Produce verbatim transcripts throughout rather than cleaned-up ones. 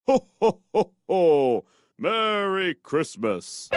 Ho, ho, ho, ho! Merry Christmas!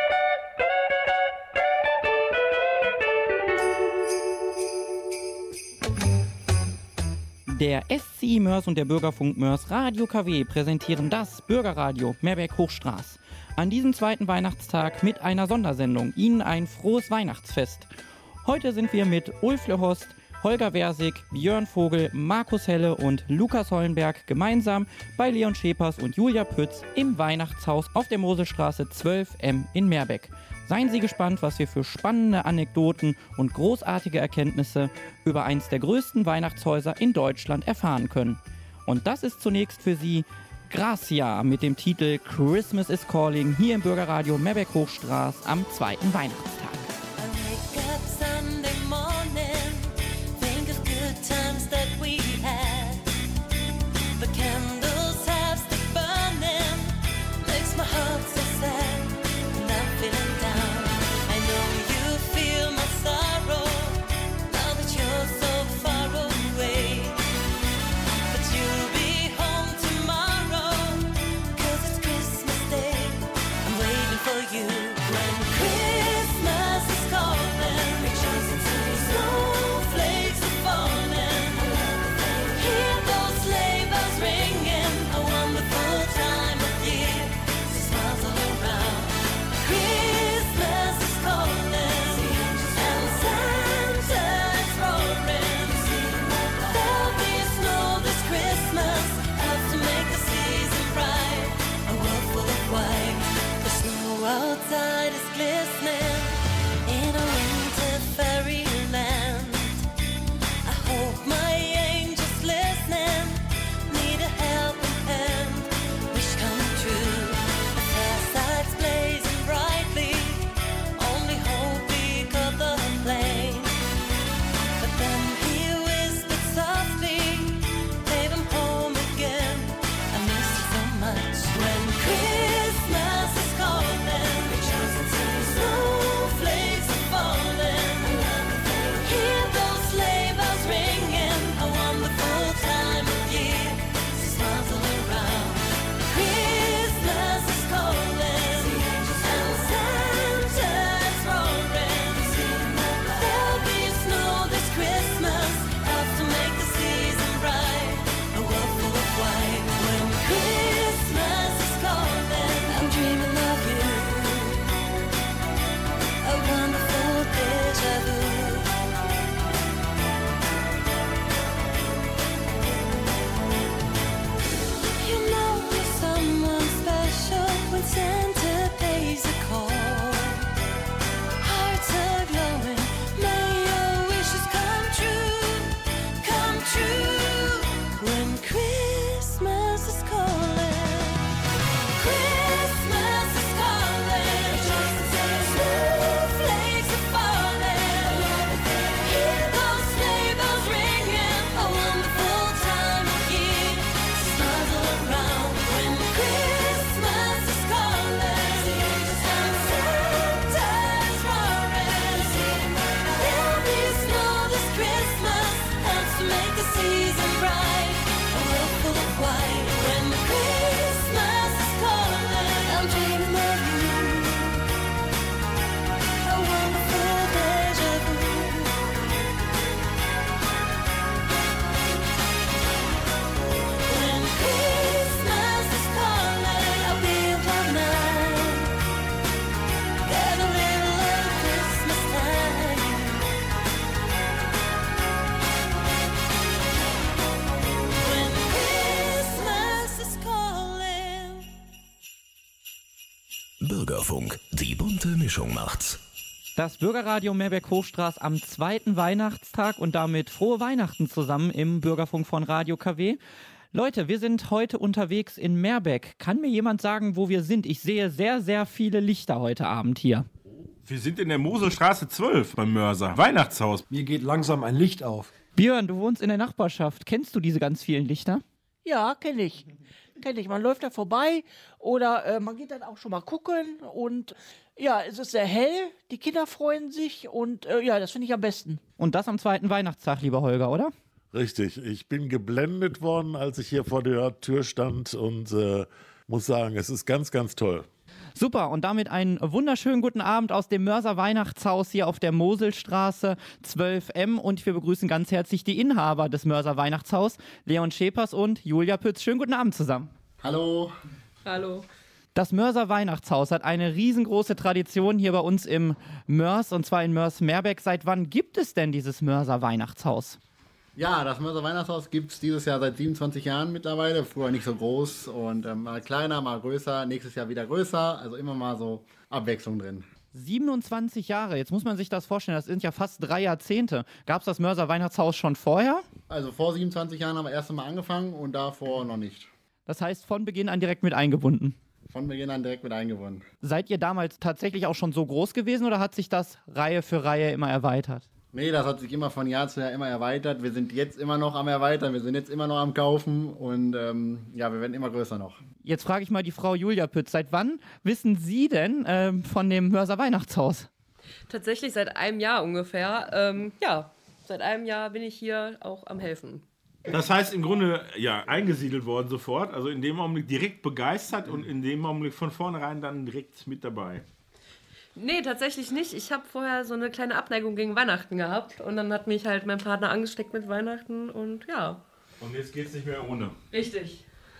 Der S C I Mörs und der Bürgerfunk Mörs Radio K W präsentieren das Bürgerradio Meerbeck-Hochstraß. An diesem zweiten Weihnachtstag mit einer Sondersendung. Ihnen ein frohes Weihnachtsfest. Heute sind wir mit Ulf Lehorst, Holger Versig, Björn Vogel, Markus Helle und Lukas Hollenberg gemeinsam bei Leon Schepers und Julia Pütz im Weihnachtshaus auf der Moselstraße zwölf M in Meerbeck. Seien Sie gespannt, was wir für spannende Anekdoten und großartige Erkenntnisse über eins der größten Weihnachtshäuser in Deutschland erfahren können. Und das ist zunächst für Sie Gracia mit dem Titel Christmas is Calling hier im Bürgerradio Meerbeck-Hochstraß am zweiten Weihnachtstag. Outside is glistening in a winter fairyland. I hope my angel's listening, need a helping hand. Wish come true, the fireside's blazing brightly. Only hope we got the flame. But then he whispered softly, take him home again. I miss you so much when Christmas is calling. Snowflakes are falling. Hear those sleigh bells ringing. A wonderful time of year. Smiles all around. Christmas is calling, and Santa's roaring. There'll be snow this Christmas, helps to make the season bright. A world full of white. When Christmas is calling, I'm dreaming of you. A wonderful deja vu. You know you're someone special when Santa pays a call. Hearts are glowing, may your wishes come true, come true. When Christmas is calling, Christmas is calling. Snowflakes are falling. Hear those sleigh bells ringing. A wonderful time of year. Smiles all around when Christmas is calling, and Santa's roaring. There'll be snow this Christmas, helps to make the season bright. A world full of white when Christmas is calling. I'm dreaming of you. A wonderful deja vu. When Christmas is calling, I'll be up all night. Get a little of Christmas time. When Christmas is calling. Bürgerfunk, die bunte Mischung macht's. Das Bürgerradio Meerbeck-Hochstraß am zweiten Weihnachtstag und damit frohe Weihnachten zusammen im Bürgerfunk von Radio K W. Leute, wir sind heute unterwegs in Meerbeck. Kann mir jemand sagen, wo wir sind? Ich sehe sehr, sehr viele Lichter heute Abend hier. Wir sind in der Moselstraße zwölf beim Mörser. Weihnachtshaus. Mir geht langsam ein Licht auf. Björn, du wohnst in der Nachbarschaft. Kennst du diese ganz vielen Lichter? Ja, kenne ich. Kenne ich. Man läuft da vorbei oder äh, man geht dann auch schon mal gucken und ja, es ist sehr hell, die Kinder freuen sich und äh, ja, das finde ich am besten. Und das am zweiten Weihnachtstag, lieber Holger, oder? Richtig, ich bin geblendet worden, als ich hier vor der Tür stand und äh, muss sagen, es ist ganz, ganz toll. Super, und damit einen wunderschönen guten Abend aus dem Mörser Weihnachtshaus hier auf der Moselstraße zwölf M und wir begrüßen ganz herzlich die Inhaber des Mörser Weihnachtshaus, Leon Schepers und Julia Pütz. Schönen guten Abend zusammen. Hallo. Hallo. Das Mörser Weihnachtshaus hat eine riesengroße Tradition hier bei uns im Mörs, und zwar in Mörs-Meerbeck. Seit wann gibt es denn dieses Mörser Weihnachtshaus? Ja, das Mörser Weihnachtshaus gibt es dieses Jahr seit siebenundzwanzig Jahren mittlerweile. Früher nicht so groß und äh, mal kleiner, mal größer. Nächstes Jahr wieder größer. Also immer mal so Abwechslung drin. siebenundzwanzig Jahre, jetzt muss man sich das vorstellen, das sind ja fast drei Jahrzehnte. Gab es das Mörser Weihnachtshaus schon vorher? Also vor siebenundzwanzig Jahren haben wir erst einmal angefangen und davor noch nicht. Das heißt von Beginn an direkt mit eingebunden? Von Beginn an direkt mit eingebunden. Seid ihr damals tatsächlich auch schon so groß gewesen oder hat sich das Reihe für Reihe immer erweitert? Nee, das hat sich immer von Jahr zu Jahr immer erweitert. Wir sind jetzt immer noch am Erweitern, wir sind jetzt immer noch am Kaufen und ähm, ja, wir werden immer größer noch. Jetzt frage ich mal die Frau Julia Pütz, seit wann wissen Sie denn ähm, von dem Mörser Weihnachtshaus? Tatsächlich seit einem Jahr ungefähr. Ähm, ja, seit einem Jahr bin ich hier auch am Helfen. Das heißt im Grunde, ja, eingesiedelt worden sofort, also in dem Augenblick direkt begeistert und in dem Augenblick von vornherein dann direkt mit dabei. Nee, tatsächlich nicht. Ich habe vorher so eine kleine Abneigung gegen Weihnachten gehabt und dann hat mich halt mein Partner angesteckt mit Weihnachten und ja. Und jetzt geht's nicht mehr ohne. Richtig.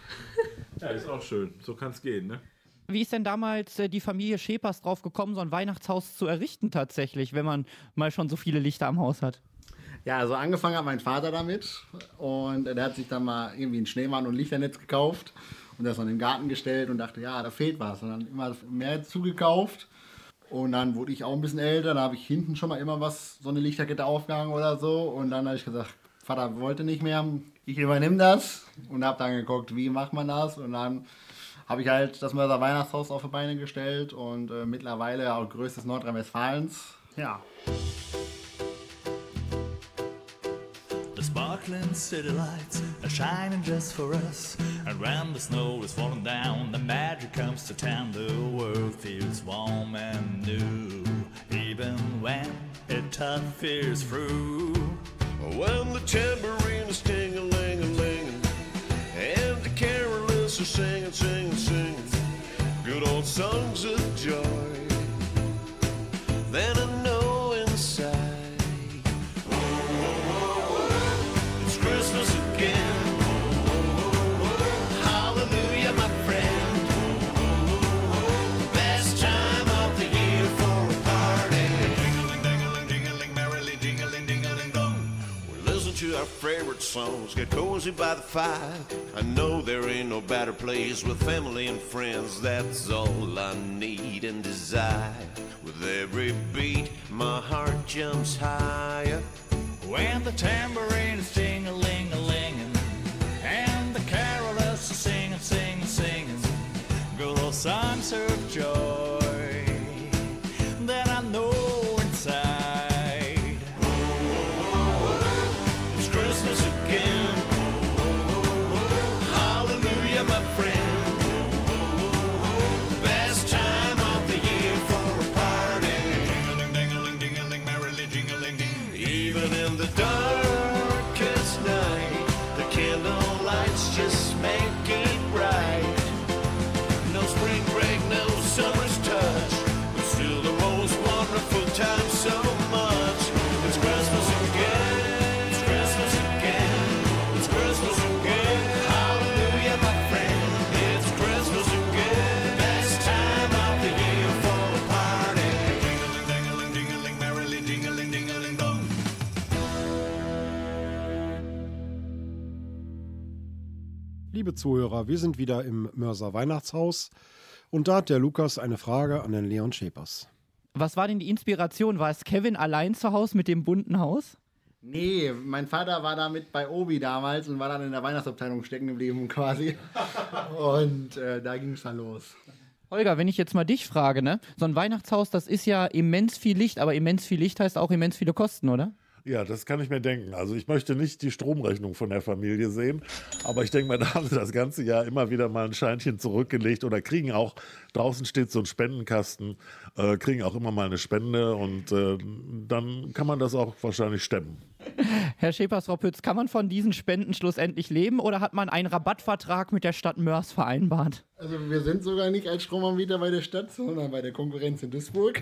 Ja, ist auch schön. So kann's gehen, ne? Wie ist denn damals äh, die Familie Schepers drauf gekommen, so ein Weihnachtshaus zu errichten tatsächlich, wenn man mal schon so viele Lichter am Haus hat? Ja, also angefangen hat mein Vater damit und der hat sich dann mal irgendwie einen Schneemann und Lichternetz gekauft und das dann in den Garten gestellt und dachte, ja, da fehlt was. Und dann immer mehr zugekauft und dann wurde ich auch ein bisschen älter, da habe ich hinten schon mal immer was, so eine Lichterkette aufgehangen oder so und dann habe ich gesagt, Vater wollte nicht mehr, ich übernehme das und habe dann geguckt, wie macht man das und dann habe ich halt das Mörser Weihnachtshaus auf die Beine gestellt und äh, mittlerweile auch größtes Nordrhein-Westfalens. Ja. The sparkling city lights are shining just for us. And when the snow is falling down, the magic comes to town. The world feels warm and new, even when it tough fears through. When the tambourine is ting-a-ling-a-ling, and the carolers are singing, singing, singing good old songs of joy, then I know inside it's Christmas again. Hallelujah, my friend. Best time of the year for a party. Ding-a-ling, ding-a-ling, ding-a-ling, merrily ding-a-ling, ding-a-ling, dong. We listen to our favorite songs, get cozy by the fire. I know there ain't no better place with family and friends. That's all I need and desire. With every beat, my heart jumps higher. When the tambourine is ting-a-ling-a-linging, and the carolers are singing, singing, singing good old songs of joy, then I know inside it's Christmas again. Hallelujah, my friend. Best time of the year for a party. Ding-a-ling, ding-a-ling, ding-a-ling, merrily ding-a-ling, ding. Even in the darkest night, the candle lights just make it bright. No spring break, no summer's touch, but still the most wonderful time so much. It's Christmas again, it's Christmas again, it's Christmas again. Hallelujah, my friend, it's Christmas again. Best time of the year for a party. Ding-a-ling, ding-a-ling, ding-a-ling, merrily ding-a-ling, ding-a-ling, dong. Liebe Zuhörer, wir sind wieder im Mörser Weihnachtshaus und da hat der Lukas eine Frage an den Leon Schepers. Was war denn die Inspiration? War es Kevin allein zu Hause mit dem bunten Haus? Nee, mein Vater war da mit bei Obi damals und war dann in der Weihnachtsabteilung stecken geblieben quasi. Und äh, da ging es dann los. Holger, wenn ich jetzt mal dich frage, ne? So ein Weihnachtshaus, das ist ja immens viel Licht, aber immens viel Licht heißt auch immens viele Kosten, oder? Ja, das kann ich mir denken. Also ich möchte nicht die Stromrechnung von der Familie sehen, aber ich denke mal, da haben sie das ganze Jahr immer wieder mal ein Scheinchen zurückgelegt oder kriegen auch, draußen steht so ein Spendenkasten, äh, kriegen auch immer mal eine Spende und äh, dann kann man das auch wahrscheinlich stemmen. Herr Schepers-Roppütz, kann man von diesen Spenden schlussendlich leben oder hat man einen Rabattvertrag mit der Stadt Mörs vereinbart? Also wir sind sogar nicht als Stromanbieter bei der Stadt, sondern bei der Konkurrenz in Duisburg.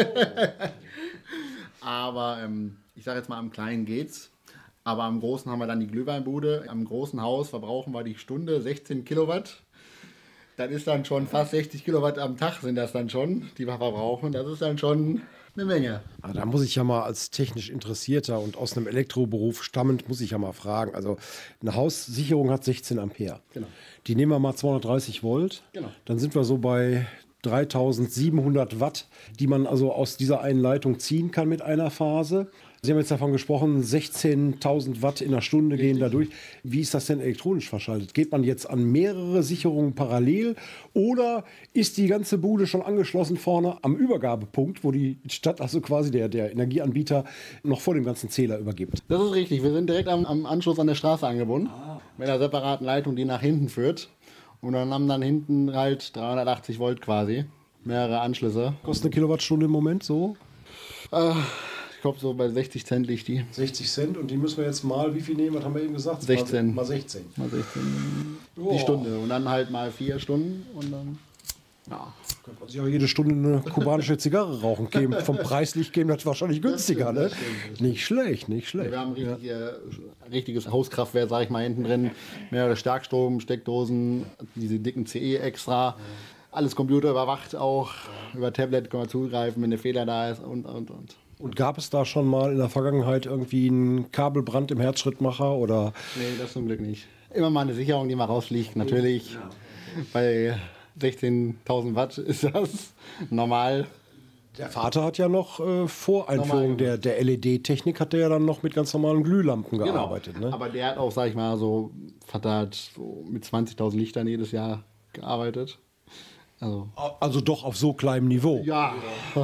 Aber ähm, ich sage jetzt mal, am Kleinen geht's. Aber am Großen haben wir dann die Glühweinbude. Am großen Haus verbrauchen wir die Stunde sechzehn Kilowatt. Das ist dann schon fast sechzig Kilowatt am Tag sind das dann schon, die wir verbrauchen. Das ist dann schon eine Menge. Ah, da muss ich ja mal als technisch Interessierter und aus einem Elektroberuf stammend, muss ich ja mal fragen. Also eine Haussicherung hat sechzehn Ampere. Genau. Die nehmen wir mal zweihundertdreißig Volt. Genau. Dann sind wir so bei dreitausendsiebenhundert Watt, die man also aus dieser einen Leitung ziehen kann mit einer Phase. Sie haben jetzt davon gesprochen, sechzehntausend Watt in der Stunde gehen da durch. Wie ist das denn elektronisch verschaltet? Geht man jetzt an mehrere Sicherungen parallel oder ist die ganze Bude schon angeschlossen vorne am Übergabepunkt, wo die Stadt, also quasi der, der Energieanbieter, noch vor dem ganzen Zähler übergibt? Das ist richtig. Wir sind direkt am, am Anschluss an der Straße angebunden. Ah. Mit einer separaten Leitung, die nach hinten führt. Und dann haben dann hinten halt dreihundertachtzig Volt quasi. Mehrere Anschlüsse. Kostet eine Kilowattstunde im Moment so? Äh, ich glaube so bei sechzig Cent liegt die. sechzig Cent und die müssen wir jetzt mal, wie viel nehmen? Was haben wir eben gesagt? sechzehn. Mal sechzehn. Mal sechzehn. Oh. Die Stunde. Und dann halt mal vier Stunden und dann, ja. Könnte man sich auch jede Stunde eine kubanische Zigarre rauchen geben. Vom Preislicht geben das wahrscheinlich günstiger, ne? Nicht schlecht, nicht schlecht. Wir haben richtig, ja. äh, richtiges Hauskraftwerk, sag ich mal, hinten drin. Mehrere Starkstrom, Steckdosen, diese dicken C E extra. Alles computerüberwacht auch. Über Tablet kann man zugreifen, wenn der Fehler da ist und, und, und. Und gab es da schon mal in der Vergangenheit irgendwie einen Kabelbrand im Herzschrittmacher? Oder? Nee, das zum Glück nicht. Immer mal eine Sicherung, die mal rausfliegt, natürlich. Ja. Bei sechzehntausend Watt ist das normal. Der Vater hat ja noch äh, vor Einführung der, der L E D-Technik hat der ja dann noch mit ganz normalen Glühlampen gearbeitet. Genau. Ne? Aber der hat auch, sag ich mal, so, Vater hat so mit zwanzigtausend Lichtern jedes Jahr gearbeitet. Also, also doch auf so kleinem Niveau. Ja.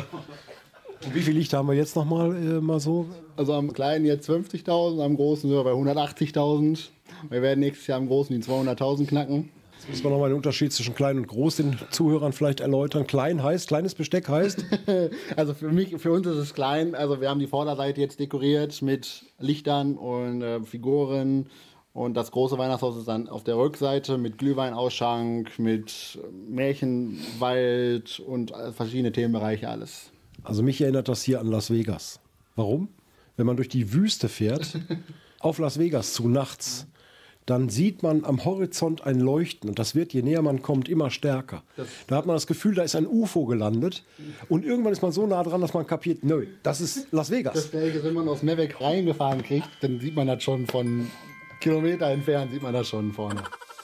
Und wie viel Lichter haben wir jetzt nochmal äh, mal so? Also am Kleinen jetzt fünfzigtausend, am Großen sind wir bei hundertachtzigtausend. Wir werden nächstes Jahr am Großen die zweihunderttausend knacken. Jetzt müssen wir nochmal den Unterschied zwischen klein und groß den Zuhörern vielleicht erläutern. Klein heißt, kleines Besteck heißt? Also für mich, für uns ist es klein. Also wir haben die Vorderseite jetzt dekoriert mit Lichtern und äh, Figuren. Und das große Weihnachtshaus ist dann auf der Rückseite mit Glühweinausschank, mit Märchenwald und verschiedene Themenbereiche, alles. Also mich erinnert das hier an Las Vegas. Warum? Wenn man durch die Wüste fährt, auf Las Vegas zu nachts, dann sieht man am Horizont ein Leuchten. Und das wird, je näher man kommt, immer stärker. Das da hat man das Gefühl, da ist ein U F O gelandet. Und irgendwann ist man so nah dran, dass man kapiert, nö, das ist Las Vegas. Das Gleiche, wenn man aus Mavic reingefahren kriegt, dann sieht man das schon von Kilometer entfernt, sieht man das schon vorne.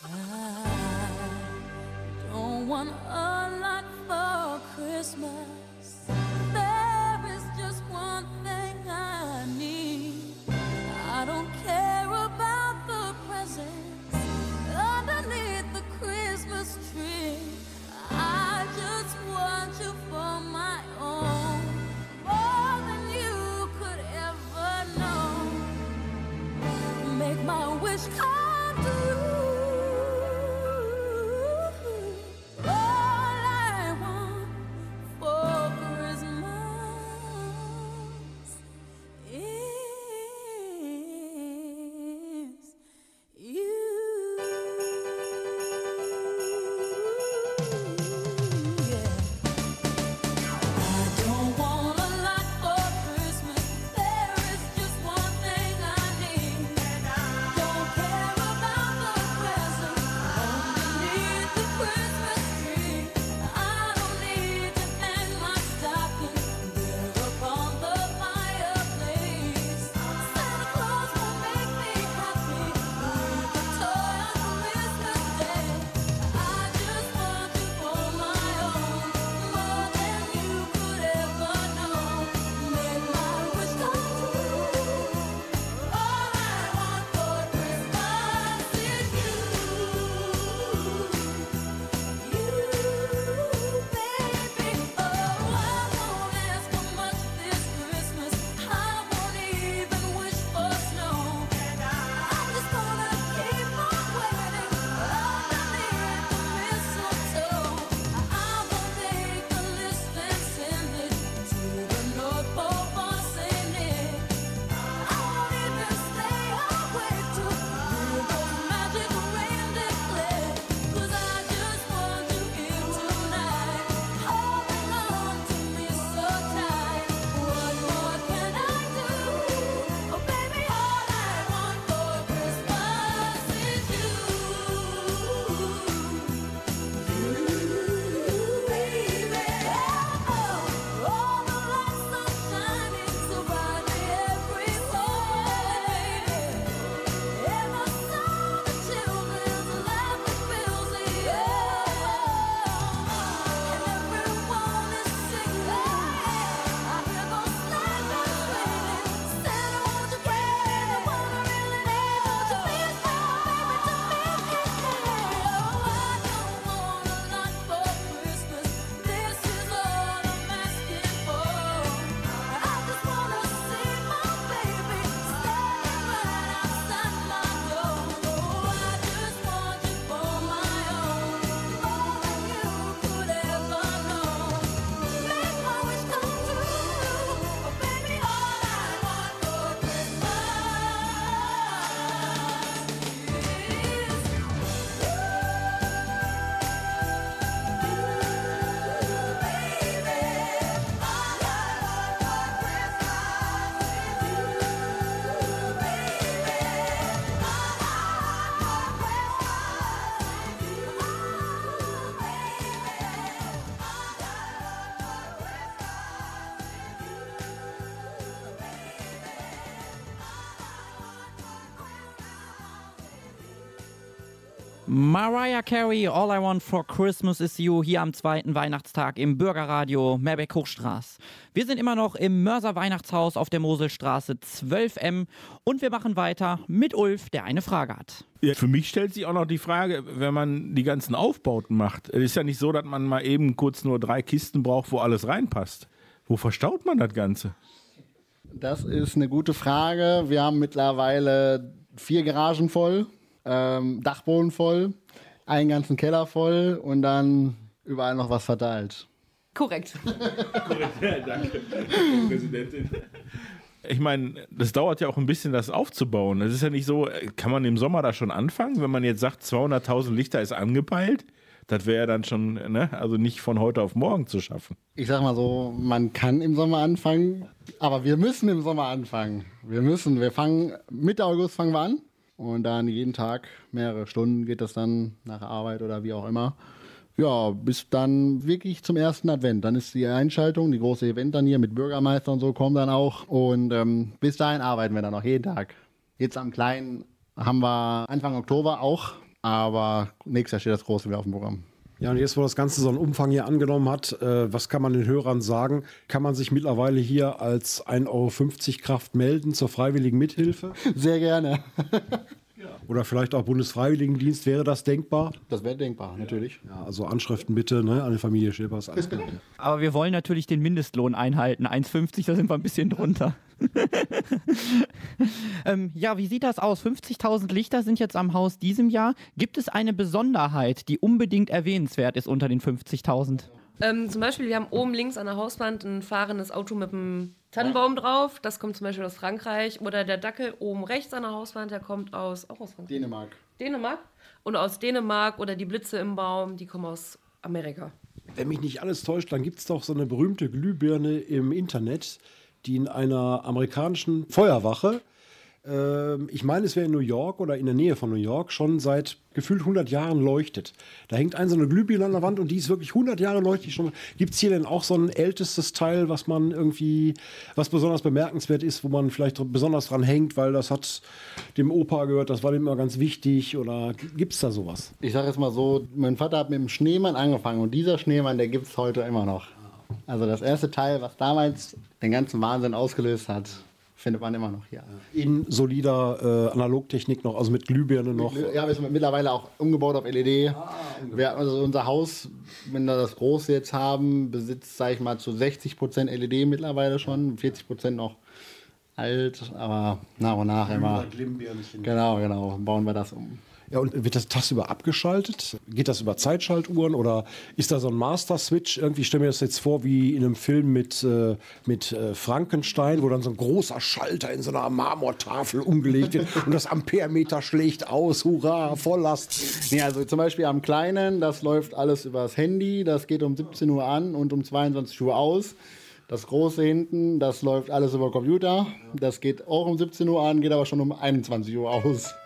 Don't want a lot for Christmas. There is just one thing I need. I don't care about the presents underneath the Christmas tree. I just want you for my own, more than you could ever know. Make my wish come true. All I want for Mariah Carey, All I Want for Christmas is You, hier am zweiten Weihnachtstag im Bürgerradio Meerbeck-Hochstraß. Wir sind immer noch im Mörser Weihnachtshaus auf der Moselstraße zwölf M und wir machen weiter mit Ulf, der eine Frage hat. Ja, für mich stellt sich auch noch die Frage, wenn man die ganzen Aufbauten macht. Es ist ja nicht so, dass man mal eben kurz nur drei Kisten braucht, wo alles reinpasst. Wo verstaut man das Ganze? Das ist eine gute Frage. Wir haben mittlerweile vier Garagen voll. Ähm, Dachboden voll, einen ganzen Keller voll und dann überall noch was verteilt. Korrekt. Korrekt, ja, danke, Präsidentin. Ich meine, das dauert ja auch ein bisschen, das aufzubauen. Es ist ja nicht so, kann man im Sommer da schon anfangen, wenn man jetzt sagt, zweihunderttausend Lichter ist angepeilt? Das wäre ja dann schon, ne, also nicht von heute auf morgen zu schaffen. Ich sag mal so, man kann im Sommer anfangen, aber wir müssen im Sommer anfangen. Wir müssen, wir fangen, Mitte August fangen wir an. Und dann jeden Tag, mehrere Stunden geht das dann nach der Arbeit oder wie auch immer. Ja, bis dann wirklich zum ersten Advent. Dann ist die Einschaltung, die große Event dann hier mit Bürgermeister und so kommen dann auch. Und ähm, bis dahin arbeiten wir dann noch jeden Tag. Jetzt am Kleinen haben wir Anfang Oktober auch, aber nächstes Jahr steht das Große wieder auf dem Programm. Ja, und jetzt, wo das Ganze so einen Umfang hier angenommen hat, äh, was kann man den Hörern sagen? Kann man sich mittlerweile hier als ein Euro fünfzig Kraft melden zur freiwilligen Mithilfe? Sehr gerne. Oder vielleicht auch Bundesfreiwilligendienst, wäre das denkbar? Das wäre denkbar, natürlich. Ja, also Anschriften bitte, ne, an die Familie Schilpers. Alles klar. Aber wir wollen natürlich den Mindestlohn einhalten. eins fünfzig, da sind wir ein bisschen drunter. ähm, ja, wie sieht das aus? fünfzigtausend Lichter sind jetzt am Haus diesem Jahr. Gibt es eine Besonderheit, die unbedingt erwähnenswert ist unter den fünfzigtausend? Ähm, zum Beispiel, wir haben oben links an der Hauswand ein fahrendes Auto mit einem Tannenbaum drauf. Das kommt zum Beispiel aus Frankreich. Oder der Dackel oben rechts an der Hauswand, der kommt aus, auch aus Frankreich. Dänemark. Dänemark. Und aus Dänemark. Oder die Blitze im Baum, die kommen aus Amerika. Wenn mich nicht alles täuscht, dann gibt es doch so eine berühmte Glühbirne im Internet, die in einer amerikanischen Feuerwache, äh, ich meine, es wäre in New York oder in der Nähe von New York, schon seit gefühlt hundert Jahren leuchtet. Da hängt ein so eine Glühbirne an der Wand und die ist wirklich hundert Jahre leuchtet. Gibt es hier denn auch so ein ältestes Teil, was man irgendwie, was besonders bemerkenswert ist, wo man vielleicht besonders dran hängt, weil das hat dem Opa gehört, das war dem immer ganz wichtig, oder gibt es da sowas? Ich sage jetzt mal so, mein Vater hat mit dem Schneemann angefangen und dieser Schneemann, der gibt es heute immer noch. Also das erste Teil, was damals den ganzen Wahnsinn ausgelöst hat, findet man immer noch hier. In solider äh, Analogtechnik noch, also mit Glühbirne noch? Ja, wir sind mittlerweile auch umgebaut auf L E D. Ah, wir, also unser Haus, wenn wir das große jetzt haben, besitzt, sage ich mal, zu sechzig Prozent L E D mittlerweile schon, vierzig Prozent noch alt, aber nach und nach immer. Genau, genau, bauen wir das um. Ja, und wird das tagsüber abgeschaltet? Geht das über Zeitschaltuhren oder ist da so ein Master-Switch? Irgendwie stelle mir das jetzt vor wie in einem Film mit, äh, mit äh, Frankenstein, wo dann so ein großer Schalter in so einer Marmortafel umgelegt wird und das Amperemeter schlägt aus, hurra, Volllast. Ja, also zum Beispiel am Kleinen, das läuft alles übers Handy, das geht um siebzehn Uhr an und um zweiundzwanzig Uhr aus. Das Große hinten, das läuft alles über Computer, das geht auch um siebzehn Uhr an, geht aber schon um einundzwanzig Uhr aus.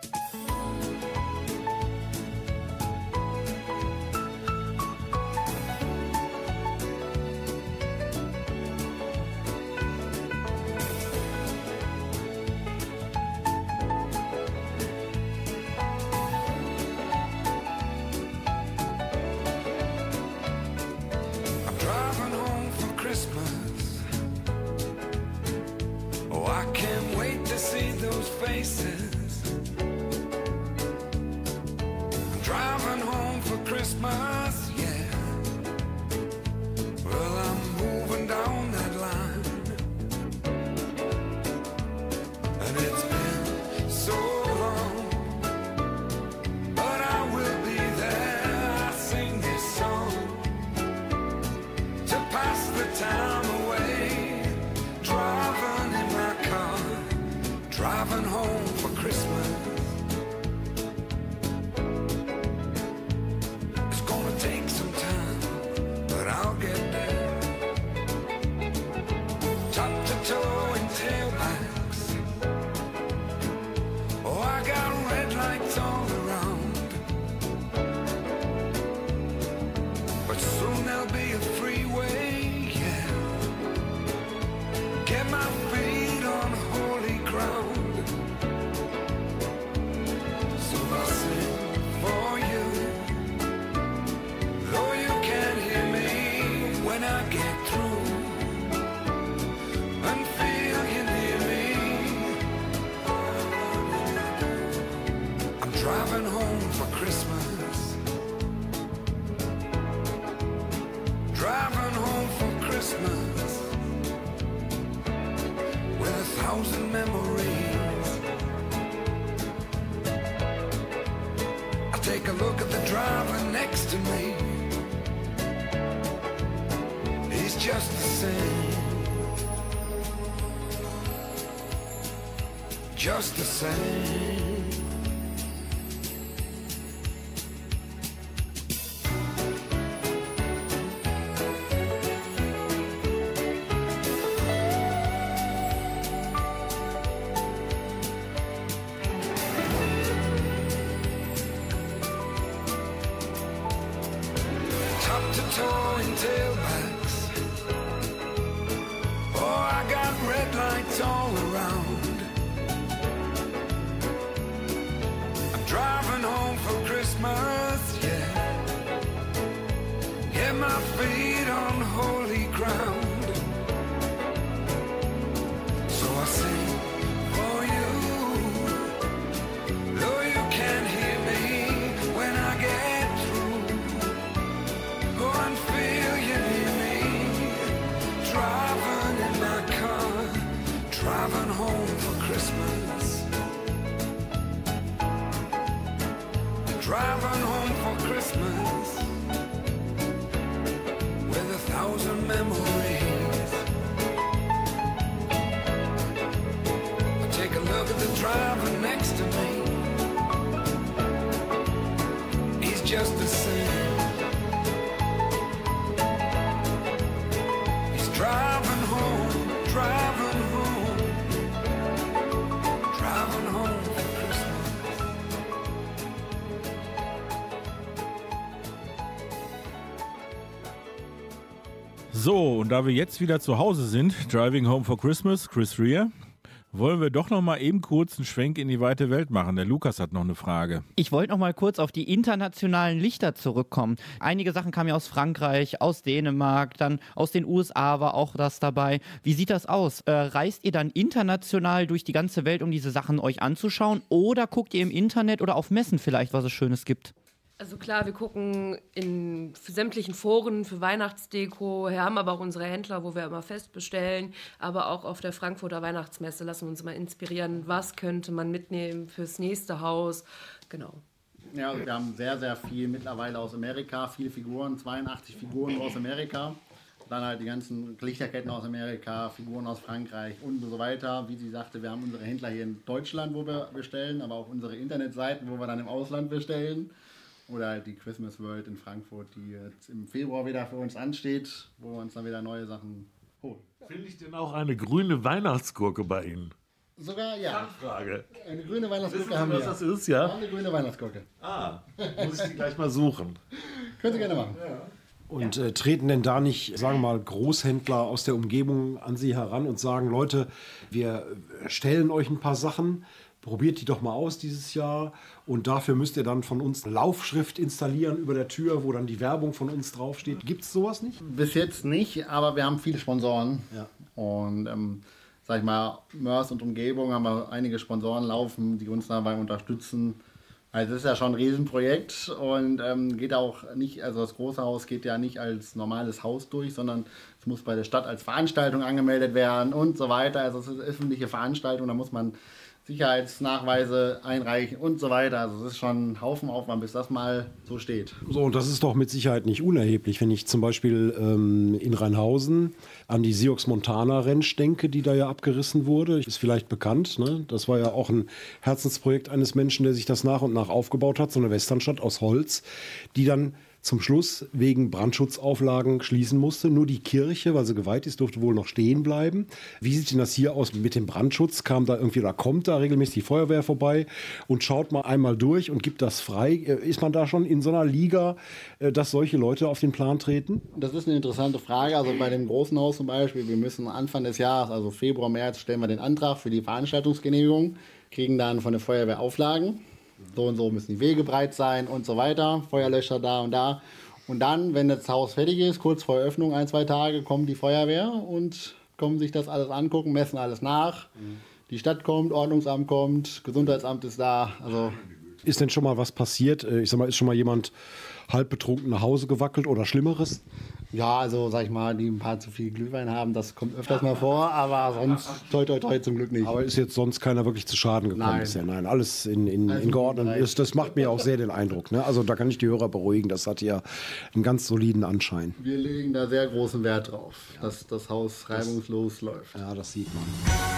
Driving home for Christmas. next to me. He's just the same. Just the same. Top to toe in tailbacks. Oh, I got red lights all around. I'm driving home for Christmas, yeah. Get my feet on holy ground. So I sing for you. Though you can't hear me when I get through. Go and feel you near me. Driving in my car, driving home for Christmas. Driving home for Christmas with a thousand memories. I take a look at the driver next to me. He's just the same. He's driving home, driving home, driving home for Christmas. So, und da wir jetzt wieder zu Hause sind, Driving Home for Christmas, Chris Rea, wollen wir doch noch mal eben kurz einen Schwenk in die weite Welt machen. Der Lukas hat noch eine Frage. Ich wollte noch mal kurz auf die internationalen Lichter zurückkommen. Einige Sachen kamen ja aus Frankreich, aus Dänemark, dann aus den U S A war auch das dabei. Wie sieht das aus? Äh, reist ihr dann international durch die ganze Welt, um diese Sachen euch anzuschauen? Oder guckt ihr im Internet oder auf Messen vielleicht, was es Schönes gibt? Also klar, wir gucken in sämtlichen Foren für Weihnachtsdeko, wir haben aber auch unsere Händler, wo wir immer fest bestellen, aber auch auf der Frankfurter Weihnachtsmesse lassen wir uns immer inspirieren, was könnte man mitnehmen fürs nächste Haus, genau. Ja, also wir haben sehr, sehr viel mittlerweile aus Amerika, viele Figuren, zweiundachtzig Figuren aus Amerika. Dann halt die ganzen Lichterketten aus Amerika, Figuren aus Frankreich und so weiter. Wie sie sagte, wir haben unsere Händler hier in Deutschland, wo wir bestellen, aber auch unsere Internetseiten, wo wir dann im Ausland bestellen. Oder halt die Christmas World in Frankfurt, die jetzt im Februar wieder für uns ansteht, wo wir uns dann wieder neue Sachen holen. Finde ich denn auch eine grüne Weihnachtsgurke bei Ihnen? Sogar, ja. Frage. Eine grüne Weihnachtsgurke Wissen Sie, haben wir. was das ist, ja? Eine grüne Weihnachtsgurke. Ah, muss ich die gleich mal suchen. Können Sie gerne machen. Und äh, treten denn da nicht, sagen wir mal, Großhändler aus der Umgebung an Sie heran und sagen, Leute, wir stellen euch ein paar Sachen, probiert die doch mal aus dieses Jahr und dafür müsst ihr dann von uns Laufschrift installieren über der Tür, wo dann die Werbung von uns draufsteht. Gibt es sowas nicht? Bis jetzt nicht, aber wir haben viele Sponsoren. Ja. Und ähm, sag ich mal, Mörs und Umgebung haben wir einige Sponsoren laufen, die uns dabei unterstützen. Also es ist ja schon ein Riesenprojekt und ähm, geht auch nicht, also das große Haus geht ja nicht als normales Haus durch, sondern es muss bei der Stadt als Veranstaltung angemeldet werden und so weiter. Also es ist eine öffentliche Veranstaltung, da muss man Sicherheitsnachweise einreichen und so weiter. Also es ist schon ein Haufen Aufwand, bis das mal so steht. So, und das ist doch mit Sicherheit nicht unerheblich, wenn ich zum Beispiel ähm, in Rheinhausen an die Sioux Montana Ranch denke, die da ja abgerissen wurde. Ist vielleicht bekannt, ne? Das war ja auch ein Herzensprojekt eines Menschen, der sich das nach und nach aufgebaut hat, so eine Westernstadt aus Holz, die dann zum Schluss wegen Brandschutzauflagen schließen musste. Nur die Kirche, weil sie geweiht ist, durfte wohl noch stehen bleiben. Wie sieht denn das hier aus mit dem Brandschutz? Kam da irgendwie oder kommt da regelmäßig die Feuerwehr vorbei und schaut mal einmal durch und gibt das frei? Ist man da schon in so einer Liga, dass solche Leute auf den Plan treten? Das ist eine interessante Frage. Also bei dem großen Haus zum Beispiel, wir müssen Anfang des Jahres, also Februar, März, stellen wir den Antrag für die Veranstaltungsgenehmigung, kriegen dann von der Feuerwehr Auflagen. So und so müssen die Wege breit sein und so weiter, Feuerlöscher da und da. Und dann, wenn das Haus fertig ist, kurz vor Eröffnung, ein, zwei Tage, kommt die Feuerwehr und kommen sich das alles angucken, messen alles nach. Mhm. Die Stadt kommt, Ordnungsamt kommt, Gesundheitsamt ist da. Also ist denn schon mal was passiert? Ich sag mal, ist schon mal jemand halb betrunken nach Hause gewackelt oder Schlimmeres? Ja, also sag ich mal, die ein paar zu viel Glühwein haben, das kommt öfters mal vor, aber sonst toi toi toi zum Glück nicht. Aber ist jetzt sonst keiner wirklich zu Schaden gekommen Nein. bisher? Nein, alles in, in, Alles in geordnet. gut, Das, das macht mir auch sehr den Eindruck. Ne? Also da kann ich die Hörer beruhigen, das hat ja einen ganz soliden Anschein. Wir legen da sehr großen Wert drauf, dass das Haus reibungslos läuft. Ja, das sieht man.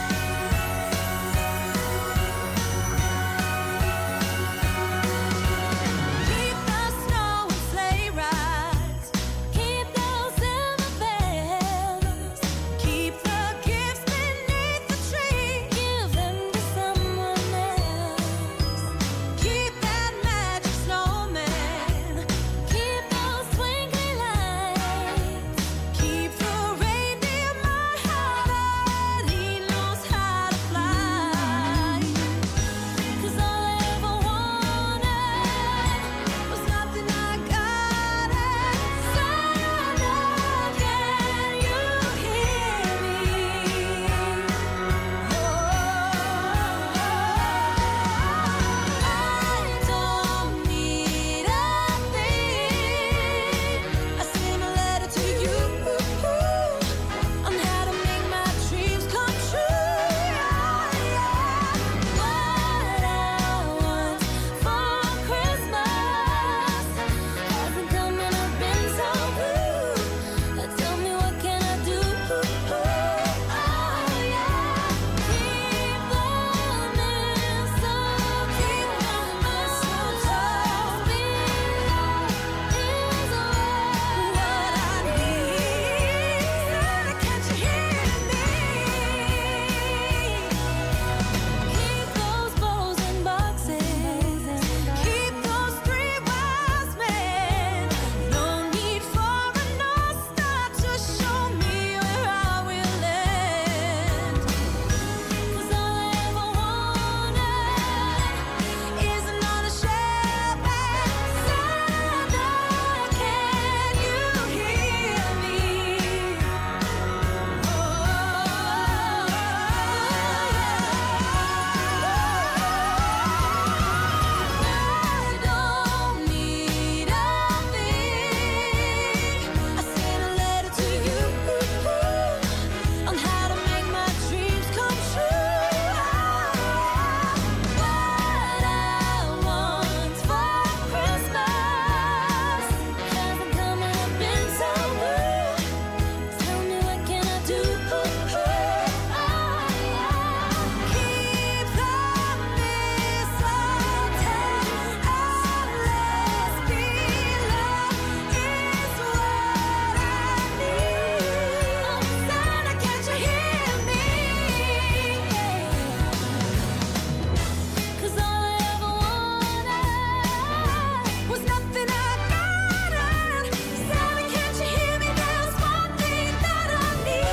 Keep the snow and sleigh rides. Keep those silver bells. Keep the gifts beneath the tree. Give them to someone else. Keep that magic snowman. Keep those twinkly lights. Keep the reindeer my heart. He knows how to fly. 'Cause all I ever wanted was nothing I got it. Santa, can you hear me? I don't need a thing. I send a letter to you on how to make my dreams come true. What I want for Christmas hasn't come and I've been so blue. Tell me what can I do? Oh yeah, keep the mistletoe, keep the mistletoe. Being loved is what I need. Santa, can't you hear me? Keep those bows and boxes. Keep those three wise men. No need for a North Star to show me where I will land. 'Cause all I ever wanted is another shepherd. Santa, can you hear me? I don't need a thing. I send a letter to you on how to make my dreams come true. What I want for Christmas hasn't come and I've been so blue. Tell me what can I do? Keep the mistletoe. Let's be loved is what I need. Santa, can't you hear me? 'Cause all I ever wanted was nothing I got it. Santa, can't you hear me? There's one thing that I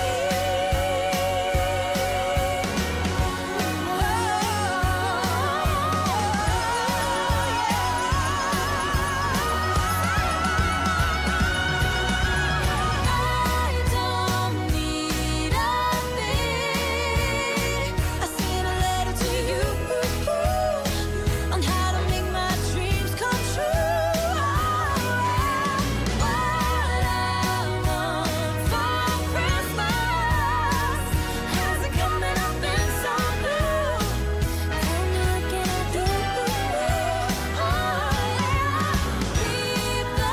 I don't need a thing. I send a letter to you on how to make my dreams come true. What I want for Christmas hasn't come and I've been so blue. Tell me what can I do? Keep the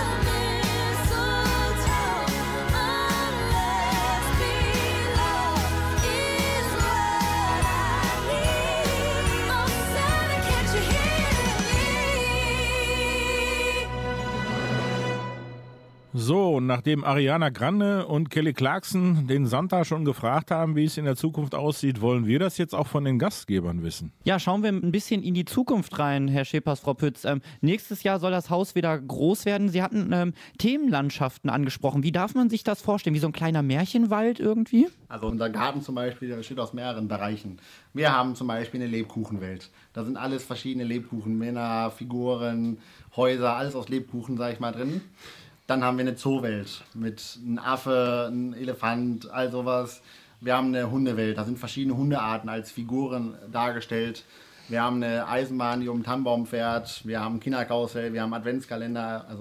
mistletoe. Let's be loved is what I need. Oh, Santa, can't you hear me? So, und nachdem Ariana Grande und Kelly Clarkson den Santa schon gefragt haben, wie es in der Zukunft aussieht, wollen wir das jetzt auch von den Gastgebern wissen. Ja, schauen wir ein bisschen in die Zukunft rein, Herr Schepers, Frau Pütz. Ähm, nächstes Jahr soll das Haus wieder groß werden. Sie hatten ähm, Themenlandschaften angesprochen. Wie darf man sich das vorstellen? Wie so ein kleiner Märchenwald irgendwie? Also unser Garten zum Beispiel, der besteht aus mehreren Bereichen. Wir haben zum Beispiel eine Lebkuchenwelt. Da sind alles verschiedene Lebkuchen, Männer, Figuren, Häuser, alles aus Lebkuchen, sag ich mal, drin. Dann haben wir eine Zoowelt mit einem Affe, einem Elefant, all sowas. Wir haben eine Hundewelt, da sind verschiedene Hundearten als Figuren dargestellt. Wir haben eine Eisenbahn, die um den Tannenbaum fährt. Wir haben ein Kinderkarussell, wir haben Adventskalender, also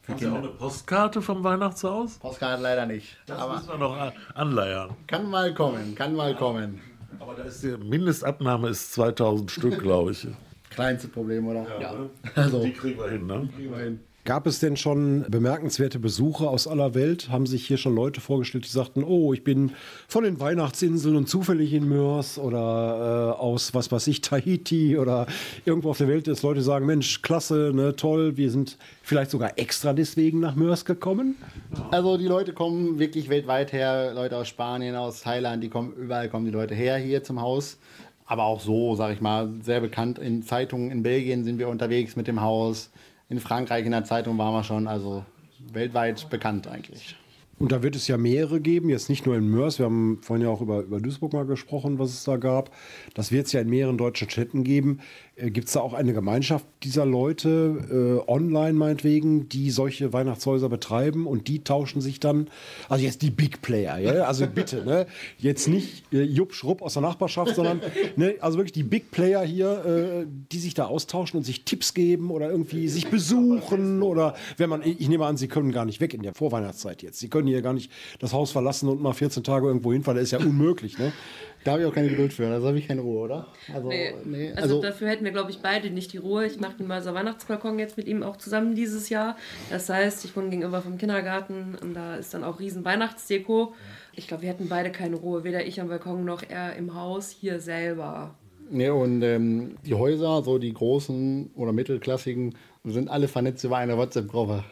Habt ihr auch eine Postkarte vom Weihnachtshaus? Postkarte leider nicht. Das aber müssen wir noch an- anleiern. kann mal kommen, kann mal kommen. Aber da ist die Mindestabnahme ist zweitausend Stück, glaube ich. Kleinste Problem, oder? Ja. Ne? Also, Die kriegen wir hin, ne? kriegen wir hin. Gab es denn schon bemerkenswerte Besucher aus aller Welt? Haben sich hier schon Leute vorgestellt, die sagten, oh, ich bin von den Weihnachtsinseln und zufällig in Mörs oder äh, aus, was weiß ich, Tahiti oder irgendwo auf der Welt, dass Leute sagen, Mensch, klasse, ne, toll, wir sind vielleicht sogar extra deswegen nach Mörs gekommen? Also die Leute kommen wirklich weltweit her, Leute aus Spanien, aus Thailand, die kommen, überall kommen die Leute her hier zum Haus. Aber auch so, sag ich mal, sehr bekannt. In Zeitungen in Belgien sind wir unterwegs mit dem Haus. In Frankreich in der Zeitung waren wir schon, also weltweit bekannt eigentlich. Und da wird es ja mehrere geben, jetzt nicht nur in Mörs, wir haben vorhin ja auch über, über Duisburg mal gesprochen, was es da gab. Das wird es ja in mehreren deutschen Städten geben. Äh, Gibt es da auch eine Gemeinschaft dieser Leute, äh, online meinetwegen, die solche Weihnachtshäuser betreiben und die tauschen sich dann, also jetzt die Big Player, ja? Also bitte, ne? Jetzt nicht äh, Jupp Schrupp aus der Nachbarschaft, sondern ne? Also wirklich die Big Player hier, äh, die sich da austauschen und sich Tipps geben oder irgendwie sich besuchen oder wenn man, ich nehme an, sie können gar nicht weg in der Vorweihnachtszeit jetzt. Sie können hier gar nicht das Haus verlassen und mal vierzehn Tage irgendwo hinfahren, das ist ja unmöglich, ne? Da habe ich auch keine Geduld für, da habe ich keine Ruhe, oder? Also, Nee. nee, Also, also dafür hätten wir, glaube ich, beide nicht die Ruhe. Ich mache den Mörser Weihnachtsbalkon jetzt mit ihm auch zusammen dieses Jahr. Das heißt, ich wohne gegenüber vom Kindergarten und da ist dann auch riesen Weihnachtsdeko. Ich glaube, wir hätten beide keine Ruhe, weder ich am Balkon noch er im Haus, hier selber. nee, und ähm, die Häuser, so die großen oder mittelklassigen, sind alle vernetzt über eine WhatsApp-Gruppe.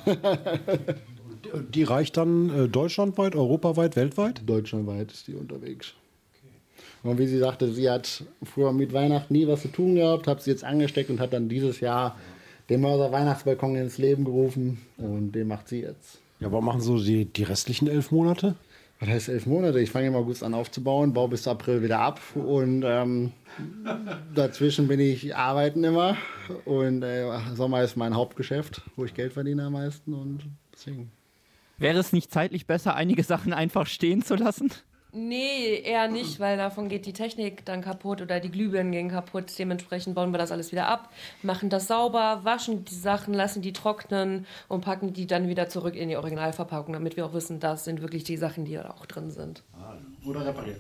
Die reicht dann äh, deutschlandweit, europaweit, weltweit? Deutschlandweit ist die unterwegs. Und wie sie sagte, sie hat früher mit Weihnachten nie was zu tun gehabt, hat sie jetzt angesteckt und hat dann dieses Jahr den Mörser Weihnachtsbalkon ins Leben gerufen und den macht sie jetzt. Ja, warum machen so die, die restlichen elf Monate? Was heißt elf Monate? Ich fange im August an aufzubauen, baue bis April wieder ab und ähm, dazwischen bin ich arbeiten immer und äh, Sommer ist mein Hauptgeschäft, wo ich Geld verdiene am meisten und deswegen. Wäre es nicht zeitlich besser, einige Sachen einfach stehen zu lassen? Nee, eher nicht, weil davon geht die Technik dann kaputt oder die Glühbirnen gehen kaputt. Dementsprechend bauen wir das alles wieder ab, machen das sauber, waschen die Sachen, lassen die trocknen und packen die dann wieder zurück in die Originalverpackung, damit wir auch wissen, das sind wirklich die Sachen, die da auch drin sind. Oder reparieren.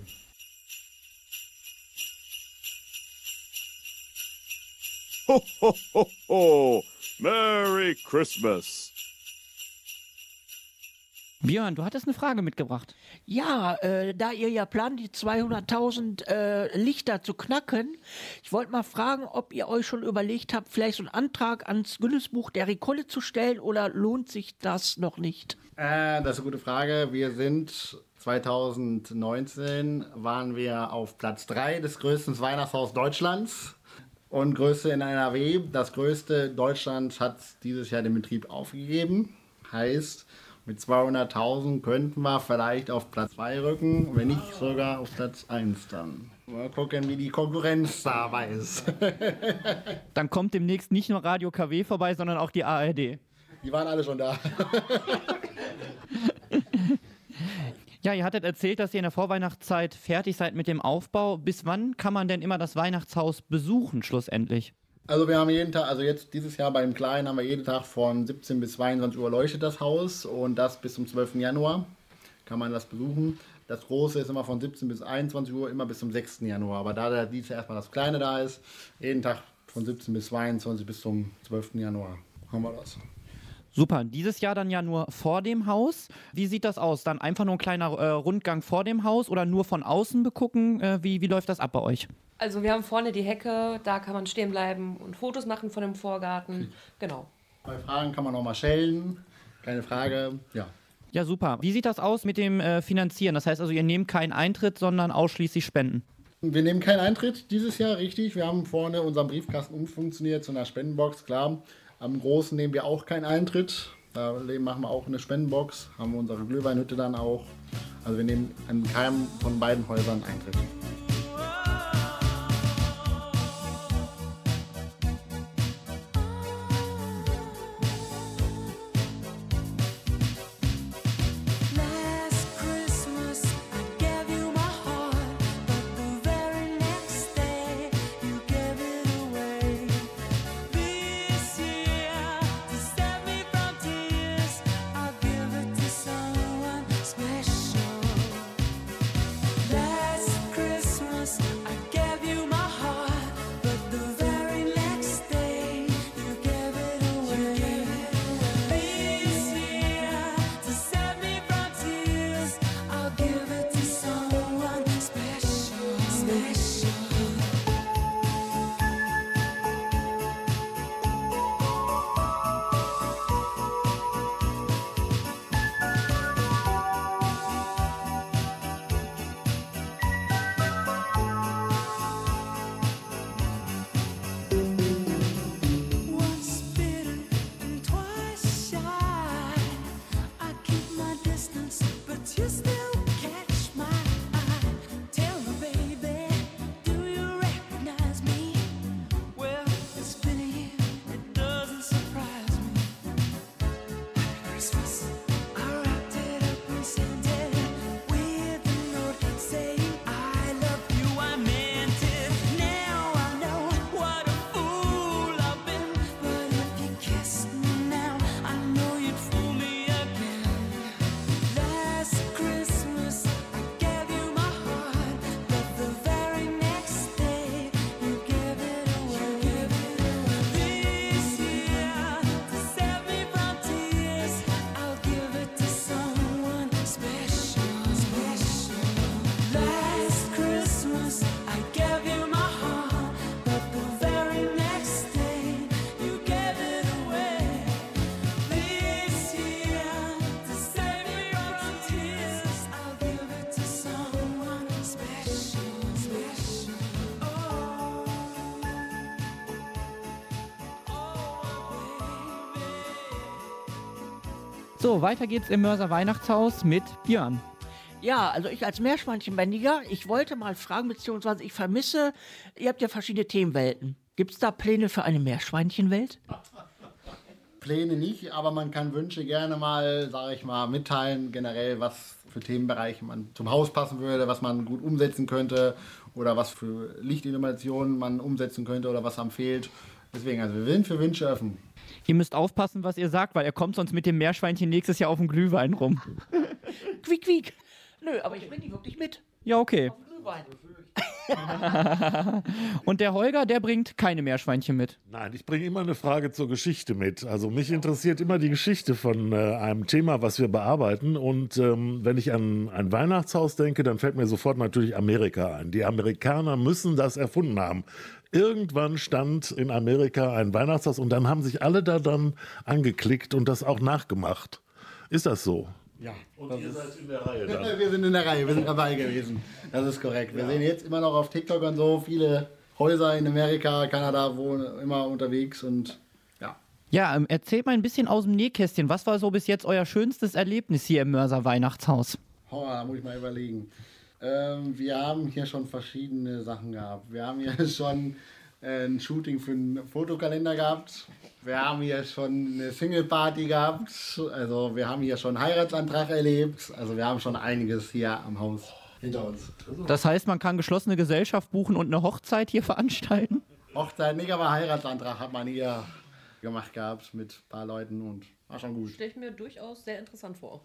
Ho, ho, ho, ho! Merry Christmas! Björn, du hattest eine Frage mitgebracht. Ja, äh, da ihr ja plant, die zweihunderttausend äh, Lichter zu knacken, ich wollte mal fragen, ob ihr euch schon überlegt habt, vielleicht so einen Antrag ans Guinness-Buch der Rekorde zu stellen oder lohnt sich das noch nicht? Äh, das ist eine gute Frage. Wir sind zweitausendneunzehn waren wir auf Platz drei des größten Weihnachtshaus Deutschlands und größte in N R W. Das größte Deutschlands hat dieses Jahr den Betrieb aufgegeben. Heißt, mit zweihunderttausend könnten wir vielleicht auf Platz zwei rücken, wenn nicht sogar auf Platz eins dann. Mal gucken, wie die Konkurrenz dabei ist. Dann kommt demnächst nicht nur Radio K W vorbei, sondern auch die A R D. Die waren alle schon da. Ja, ihr hattet erzählt, dass ihr in der Vorweihnachtszeit fertig seid mit dem Aufbau. Bis wann kann man denn immer das Weihnachtshaus besuchen, schlussendlich? Also wir haben jeden Tag, also jetzt dieses Jahr beim Kleinen haben wir jeden Tag von siebzehn bis zweiundzwanzig Uhr leuchtet das Haus und das bis zum zwölften Januar kann man das besuchen. Das Große ist immer von siebzehn bis einundzwanzig Uhr, immer bis zum sechsten Januar. Aber da der dieses Jahr erstmal das Kleine da ist, jeden Tag von siebzehn bis zweiundzwanzig bis zum zwölften Januar haben wir das. Super, dieses Jahr dann ja nur vor dem Haus. Wie sieht das aus? Dann einfach nur ein kleiner äh, Rundgang vor dem Haus oder nur von außen begucken? Äh, wie, wie läuft das ab bei euch? Also wir haben vorne die Hecke, da kann man stehen bleiben und Fotos machen von dem Vorgarten. Genau. Bei Fragen kann man noch mal schellen, keine Frage, ja. Ja, super. Wie sieht das aus mit dem äh, Finanzieren? Das heißt also, ihr nehmt keinen Eintritt, sondern ausschließlich Spenden? Wir nehmen keinen Eintritt dieses Jahr, richtig. Wir haben vorne unseren Briefkasten umfunktioniert zu einer Spendenbox, klar. Am Großen nehmen wir auch keinen Eintritt. Da machen wir auch eine Spendenbox, haben wir unsere Glühweinhütte dann auch. Also wir nehmen an keinem von beiden Häusern Eintritt. This year to save me from tears. So, weiter geht's im Mörser Weihnachtshaus mit Björn. Ja, also ich als Meerschweinchenbändiger, ich wollte mal fragen, beziehungsweise ich vermisse, ihr habt ja verschiedene Themenwelten. Gibt es da Pläne für eine Meerschweinchenwelt? Pläne nicht, aber man kann Wünsche gerne mal, sage ich mal, mitteilen, generell, was für Themenbereiche man zum Haus passen würde, was man gut umsetzen könnte oder was für Lichtinnovationen man umsetzen könnte oder was einem fehlt. Deswegen, also wir sind für Wünsche offen. Ihr müsst aufpassen, was ihr sagt, weil er kommt sonst mit dem Meerschweinchen nächstes Jahr auf den Glühwein rum. Quiek, quiek. Nö, aber ich bringe die wirklich mit. Ja, okay. Auf den Glühwein. Und der Holger, der bringt keine Meerschweinchen mit. Nein, ich bringe immer eine Frage zur Geschichte mit. Also mich interessiert immer die Geschichte von äh, einem Thema, was wir bearbeiten. Und ähm, wenn ich an ein Weihnachtshaus denke, dann fällt mir sofort natürlich Amerika ein. Die Amerikaner müssen das erfunden haben. Irgendwann stand in Amerika ein Weihnachtshaus und dann haben sich alle da dann angeklickt und das auch nachgemacht. Ist das so? Ja. Und ihr seid in der Reihe dann? Wir sind in der Reihe, wir sind dabei gewesen. Das ist korrekt. Wir ja. sehen jetzt immer noch auf TikTok und so viele Häuser in Amerika, Kanada, wo immer unterwegs und ja. Ja, ähm, erzählt mal ein bisschen aus dem Nähkästchen. Was war so bis jetzt euer schönstes Erlebnis hier im Mörser Weihnachtshaus? Oh, da muss ich mal überlegen. Ähm, wir haben hier schon verschiedene Sachen gehabt. Wir haben hier schon ein Shooting für einen Fotokalender gehabt. Wir haben hier schon eine Single-Party gehabt. Also wir haben hier schon einen Heiratsantrag erlebt. Also wir haben schon einiges hier am Haus hinter uns. Das heißt, man kann geschlossene Gesellschaft buchen und eine Hochzeit hier veranstalten? Hochzeit nicht, aber Heiratsantrag hat man hier gemacht gehabt mit ein paar Leuten und war schon gut. Stelle ich mir durchaus sehr interessant vor.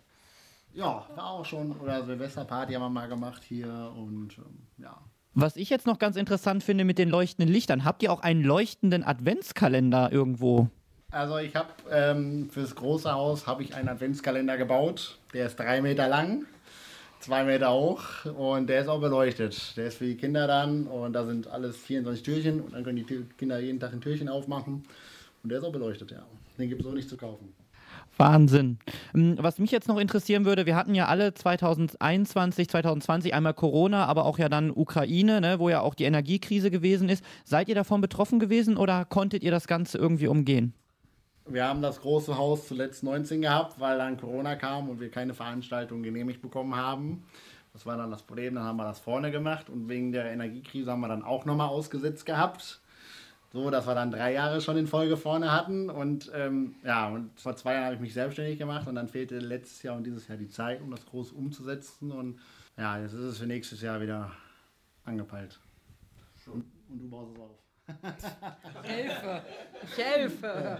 Ja, war auch schon. Oder Silvesterparty haben wir mal gemacht hier und ähm, ja. Was ich jetzt noch ganz interessant finde mit den leuchtenden Lichtern, habt ihr auch einen leuchtenden Adventskalender irgendwo? Also ich habe ähm, fürs große Haus habe ich einen Adventskalender gebaut. Der ist drei Meter lang, zwei Meter hoch und der ist auch beleuchtet. Der ist für die Kinder dann und da sind alles vierundzwanzig Türchen und dann können die Kinder jeden Tag ein Türchen aufmachen und der ist auch beleuchtet, ja. Den gibt es so nicht zu kaufen. Wahnsinn. Was mich jetzt noch interessieren würde, wir hatten ja alle zwanzig einundzwanzig, zwanzig zwanzig einmal Corona, aber auch ja dann Ukraine, ne, wo ja auch die Energiekrise gewesen ist. Seid ihr davon betroffen gewesen oder konntet ihr das Ganze irgendwie umgehen? Wir haben das große Haus zuletzt neunzehn gehabt, weil dann Corona kam und wir keine Veranstaltung genehmigt bekommen haben. Das war dann das Problem, dann haben wir das vorne gemacht und wegen der Energiekrise haben wir dann auch nochmal ausgesetzt gehabt. So, dass wir dann drei Jahre schon in Folge vorne hatten und ähm, ja, und vor zwei Jahren habe ich mich selbstständig gemacht und dann fehlte letztes Jahr und dieses Jahr die Zeit, um das groß umzusetzen und ja, jetzt ist es für nächstes Jahr wieder angepeilt. Und, und du baust es auf. Helfe, ich helfe.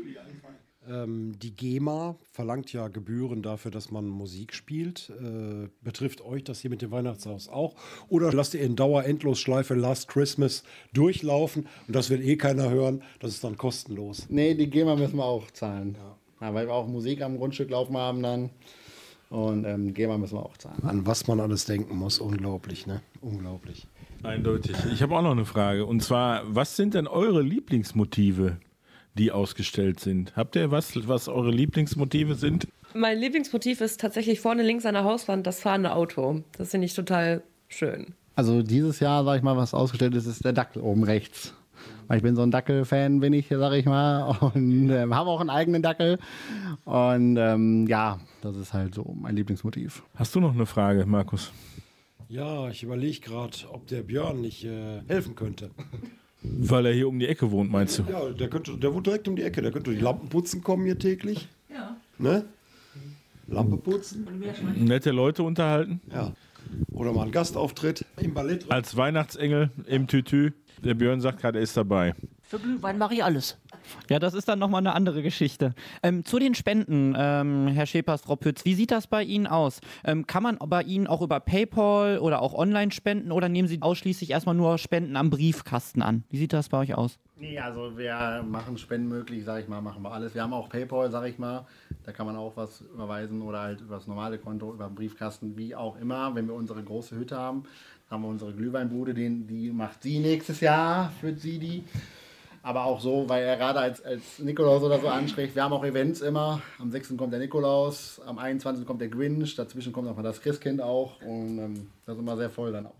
Ähm, die GEMA verlangt ja Gebühren dafür, dass man Musik spielt. Äh, betrifft euch das hier mit dem Weihnachtshaus auch? Oder lasst ihr in Dauer-Endlosschleife Last Christmas durchlaufen und das will eh keiner hören, das ist dann kostenlos? Nee, die GEMA müssen wir auch zahlen. Ja. Ja, weil wir auch Musik am Grundstück laufen haben dann. Und ähm, GEMA müssen wir auch zahlen. An was man alles denken muss, unglaublich, ne? Unglaublich. Eindeutig. Ich habe auch noch eine Frage. Und zwar, was sind denn eure Lieblingsmotive, die ausgestellt sind? Habt ihr was, was eure Lieblingsmotive sind? Mein Lieblingsmotiv ist tatsächlich vorne links an der Hauswand das fahrende Auto. Das finde ich total schön. Also dieses Jahr, sag ich mal, was ausgestellt ist, ist der Dackel oben rechts. Weil ich bin so ein Dackel-Fan, bin ich, sag ich mal. Und äh, habe auch einen eigenen Dackel. Und ähm, ja, das ist halt so mein Lieblingsmotiv. Hast du noch eine Frage, Markus? Ja, ich überlege gerade, ob der Björn nicht äh, helfen könnte. Weil er hier um die Ecke wohnt, meinst du? Ja, der, könnte, der wohnt direkt um die Ecke. Der könnte die Lampen putzen kommen hier täglich. Ja. Ne? Lampe putzen. Nette Leute unterhalten. Ja. Oder mal einen Gastauftritt im Ballett. Als Weihnachtsengel im Tütü. Der Björn sagt gerade, er ist dabei. Für Glühwein mache ich alles. Ja, das ist dann nochmal eine andere Geschichte. Ähm, zu den Spenden, ähm, Herr Schepers, Frau Pütz, wie sieht das bei Ihnen aus? Ähm, kann man bei Ihnen auch über PayPal oder auch online spenden oder nehmen Sie ausschließlich erstmal nur Spenden am Briefkasten an? Wie sieht das bei euch aus? Nee, also wir machen Spenden möglich, sag ich mal, machen wir alles. Wir haben auch PayPal, sag ich mal, da kann man auch was überweisen oder halt über das normale Konto, über den Briefkasten, wie auch immer. Wenn wir unsere große Hütte haben, haben wir unsere Glühweinbude, den, die macht sie nächstes Jahr, führt sie die. Aber auch so, weil er gerade als, als Nikolaus oder so anspricht, wir haben auch Events immer. Am sechsten kommt der Nikolaus, am einundzwanzigsten kommt der Grinch, dazwischen kommt noch mal das Christkind auch und ähm, das ist immer sehr voll dann auch, ja.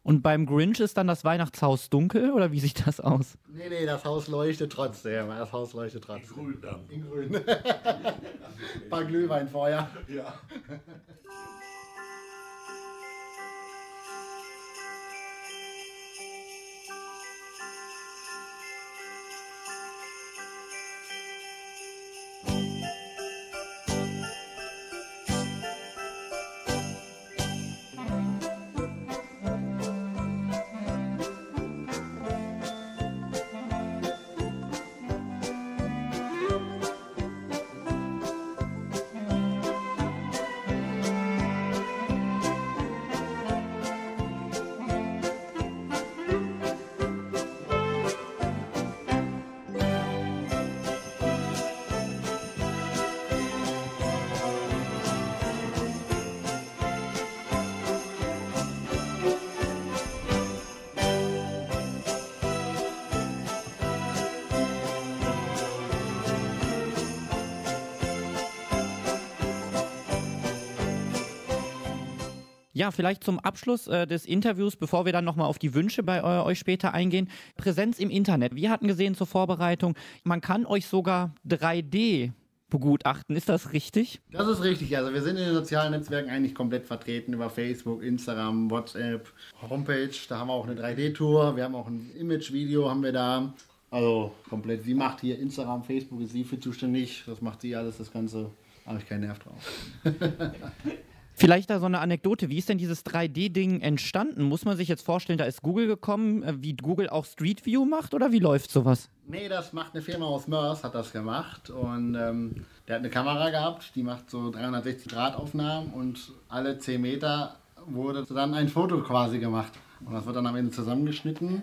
Und beim Grinch ist dann das Weihnachtshaus dunkel oder wie sieht das aus? Nee, nee, das Haus leuchtet trotzdem. Das Haus leuchtet trotzdem. In grün dann. In grün. Ein paar Glühweinfeuer. Ja. Ja, vielleicht zum Abschluss äh, des Interviews, bevor wir dann nochmal auf die Wünsche bei äh, euch später eingehen. Präsenz im Internet. Wir hatten gesehen zur Vorbereitung, man kann euch sogar drei D begutachten. Ist das richtig? Das ist richtig. Also wir sind in den sozialen Netzwerken eigentlich komplett vertreten über Facebook, Instagram, WhatsApp, Homepage. Da haben wir auch eine drei D-Tour. Wir haben auch ein Image-Video haben wir da. Also komplett. Sie macht hier Instagram, Facebook, ist sie für zuständig. Das macht sie alles, das Ganze. Da habe ich keinen Nerv drauf. Vielleicht da so eine Anekdote. Wie ist denn dieses drei D-Ding entstanden? Muss man sich jetzt vorstellen, da ist Google gekommen, äh, wie Google auch Street View macht oder wie läuft sowas? Nee, das macht eine Firma aus Mörs, hat das gemacht. Und ähm, der hat eine Kamera gehabt, die macht so dreihundertsechzig Grad Aufnahmen und alle zehn Meter wurde dann ein Foto quasi gemacht. Und das wird dann am Ende zusammengeschnitten.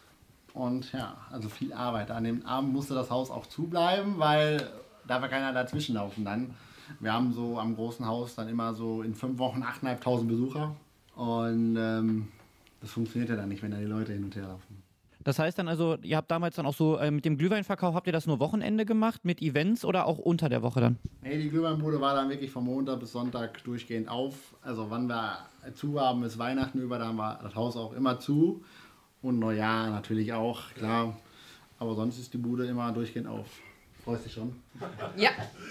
Und ja, also viel Arbeit. An dem Abend musste das Haus auch zubleiben, weil darf ja keiner dazwischen laufen dann. Wir haben so am großen Haus dann immer so in fünf Wochen achttausendfünfhundert Besucher. Und ähm, das funktioniert ja dann nicht, wenn da die Leute hin und her laufen. Das heißt dann also, ihr habt damals dann auch so äh, mit dem Glühweinverkauf, habt ihr das nur Wochenende gemacht, mit Events oder auch unter der Woche dann? Nee, die Glühweinbude war dann wirklich von Montag bis Sonntag durchgehend auf. Also wann wir zu haben, ist Weihnachten über, da haben wir das Haus auch immer zu. Und Neujahr natürlich auch, klar. Aber sonst ist die Bude immer durchgehend auf. Freust dich schon? Ja.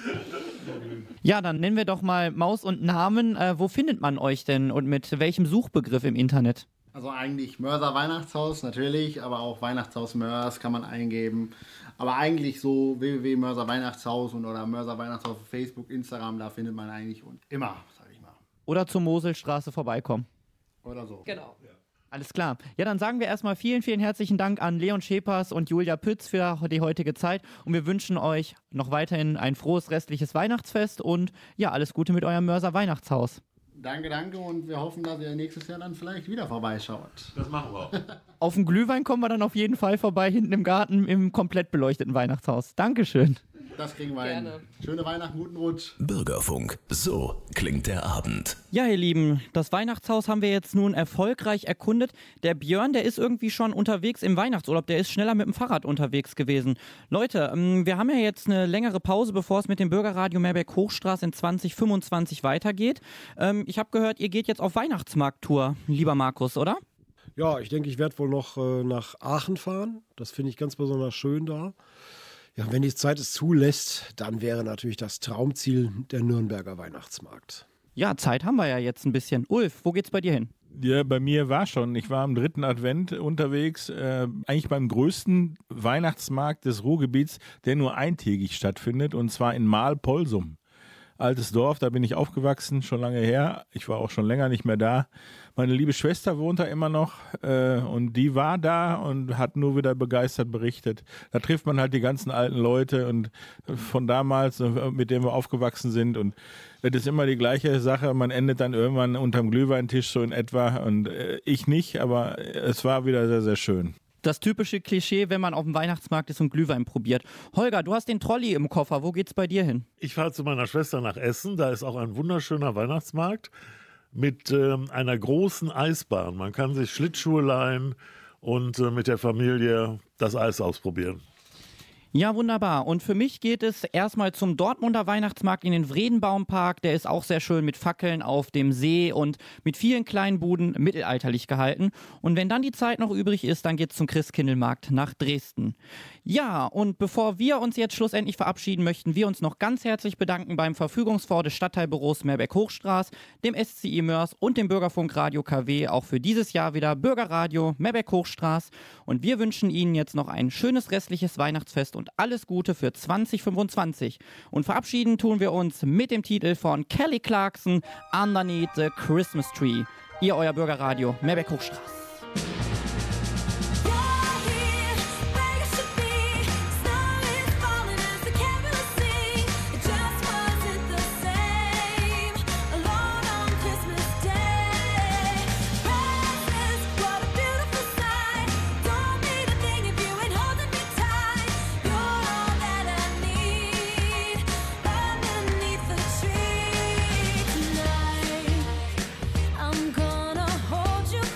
Ja, dann nennen wir doch mal Maus und Namen. Äh, wo findet man euch denn und mit welchem Suchbegriff im Internet? Also eigentlich Mörser Weihnachtshaus natürlich, aber auch Weihnachtshaus Mörs kann man eingeben. Aber eigentlich so w w w punkt mörser weihnachtshaus und oder Mörser Weihnachtshaus auf Facebook, Instagram, da findet man eigentlich und immer, sag ich mal. Oder zur Moselstraße vorbeikommen. Oder so. Genau. Alles klar. Ja, dann sagen wir erstmal vielen, vielen herzlichen Dank an Leon Schepers und Julia Pütz für die heutige Zeit und wir wünschen euch noch weiterhin ein frohes restliches Weihnachtsfest und ja, alles Gute mit eurem Mörser Weihnachtshaus. Danke, danke und wir hoffen, dass ihr nächstes Jahr dann vielleicht wieder vorbeischaut. Das machen wir auch. Auf den Glühwein kommen wir dann auf jeden Fall vorbei, hinten im Garten im komplett beleuchteten Weihnachtshaus. Dankeschön. Das kriegen wir Gerne. hin. Schöne Weihnachten, guten Rutsch. Bürgerfunk, so klingt der Abend. Ja, ihr Lieben, das Weihnachtshaus haben wir jetzt nun erfolgreich erkundet. Der Björn, der ist irgendwie schon unterwegs im Weihnachtsurlaub. Der ist schneller mit dem Fahrrad unterwegs gewesen. Leute, ähm, wir haben ja jetzt eine längere Pause, bevor es mit dem Bürgerradio Meerberg-Hochstraße in zwanzig fünfundzwanzig weitergeht. Ähm, ich habe gehört, ihr geht jetzt auf Weihnachtsmarkttour, lieber Markus, oder? Ja, ich denke, ich werde wohl noch äh, nach Aachen fahren. Das finde ich ganz besonders schön da. Ja, wenn die Zeit es zulässt, dann wäre natürlich das Traumziel der Nürnberger Weihnachtsmarkt. Ja, Zeit haben wir ja jetzt ein bisschen. Ulf, wo geht's bei dir hin? Ja, bei mir war schon. Ich war am dritten Advent unterwegs, äh, eigentlich beim größten Weihnachtsmarkt des Ruhrgebiets, der nur eintägig stattfindet, und zwar in Mahl-Polsum. Altes Dorf, da bin ich aufgewachsen, schon lange her. Ich war auch schon länger nicht mehr da. Meine liebe Schwester wohnt da immer noch äh, und die war da und hat nur wieder begeistert berichtet. Da trifft man halt die ganzen alten Leute und von damals, mit denen wir aufgewachsen sind, und das ist immer die gleiche Sache. Man endet dann irgendwann unterm Glühweintisch so in etwa, und äh, ich nicht, aber es war wieder sehr, sehr schön. Das typische Klischee, wenn man auf dem Weihnachtsmarkt ist und Glühwein probiert. Holger, du hast den Trolley im Koffer. Wo geht's bei dir hin? Ich fahre zu meiner Schwester nach Essen. Da ist auch ein wunderschöner Weihnachtsmarkt mit ähm, einer großen Eisbahn. Man kann sich Schlittschuhe leihen und äh, mit der Familie das Eis ausprobieren. Ja, wunderbar. Und für mich geht es erstmal zum Dortmunder Weihnachtsmarkt in den Vredenbaumpark. Der ist auch sehr schön mit Fackeln auf dem See und mit vielen kleinen Buden mittelalterlich gehalten. Und wenn dann die Zeit noch übrig ist, dann geht's zum Christkindlmarkt nach Dresden. Ja, und bevor wir uns jetzt schlussendlich verabschieden, möchten wir uns noch ganz herzlich bedanken beim Verfügungsfonds des Stadtteilbüros Meerbeck-Hochstraß, dem S C I Mörs und dem Bürgerfunk Radio K W, auch für dieses Jahr wieder Bürgerradio Meerbeck-Hochstraß. Und wir wünschen Ihnen jetzt noch ein schönes restliches Weihnachtsfest und alles Gute für zwanzig fünfundzwanzig. Und verabschieden tun wir uns mit dem Titel von Kelly Clarkson, Underneath the Christmas Tree. Ihr, euer Bürgerradio Meerbeck-Hochstraß. I'm gonna hold you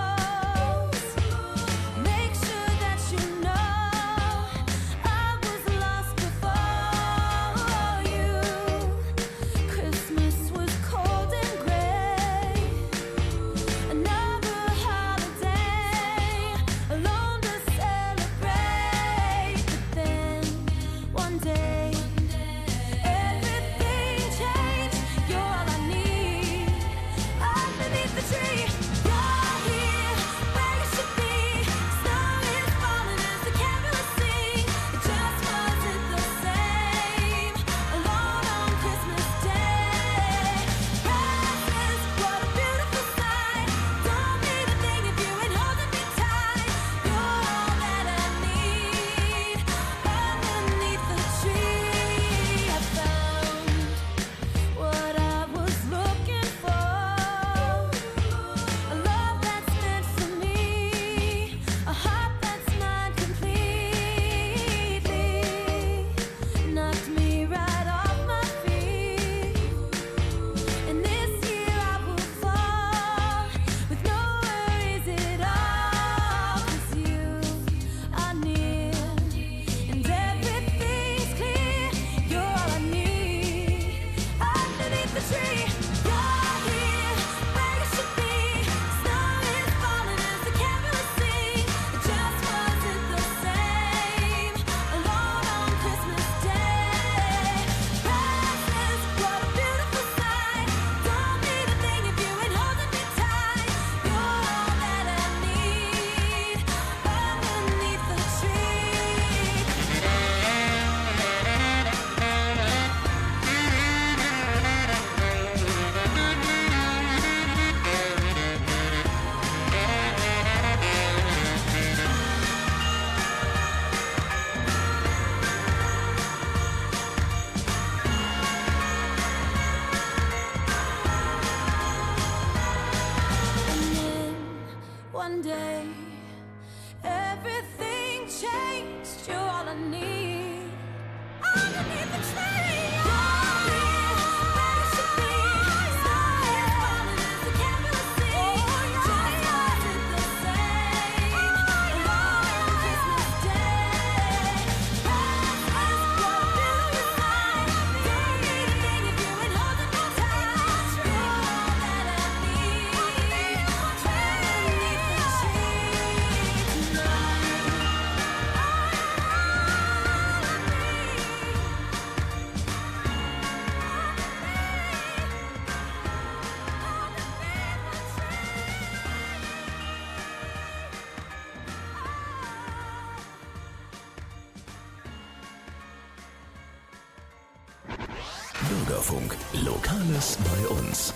Bürgerfunk, Lokales bei uns.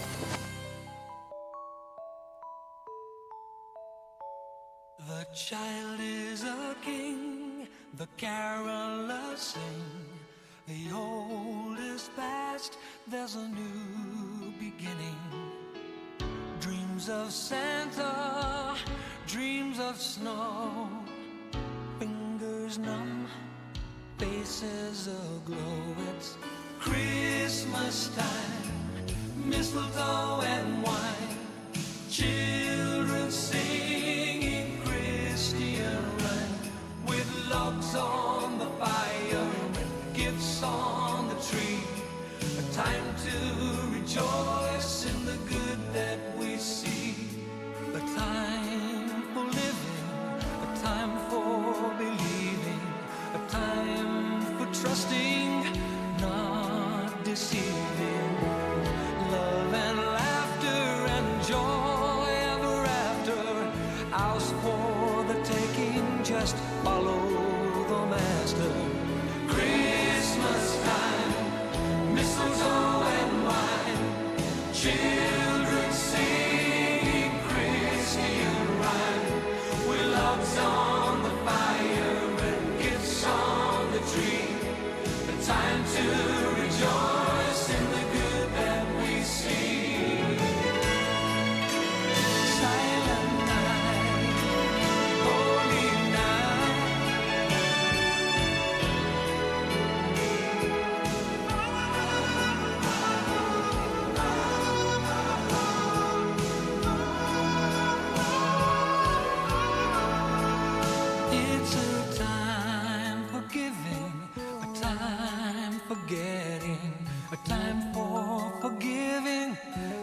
The child is a king, the carolers sing. The old is past, there's a new beginning. Dreams of Santa, dreams of snow. Fingers numb, faces aglow. It's Christmas time, mistletoe and wine. Children singing Christian rhyme with logs on the fire. follow the master. Christmas time, mistletoe and wine, children singing Christian rhyme, with logs on the fire and gifts on the tree. A time to rejoice in the good that we see. Silent night, holy night. It's a time for giving, a time for getting, a time for forgiving,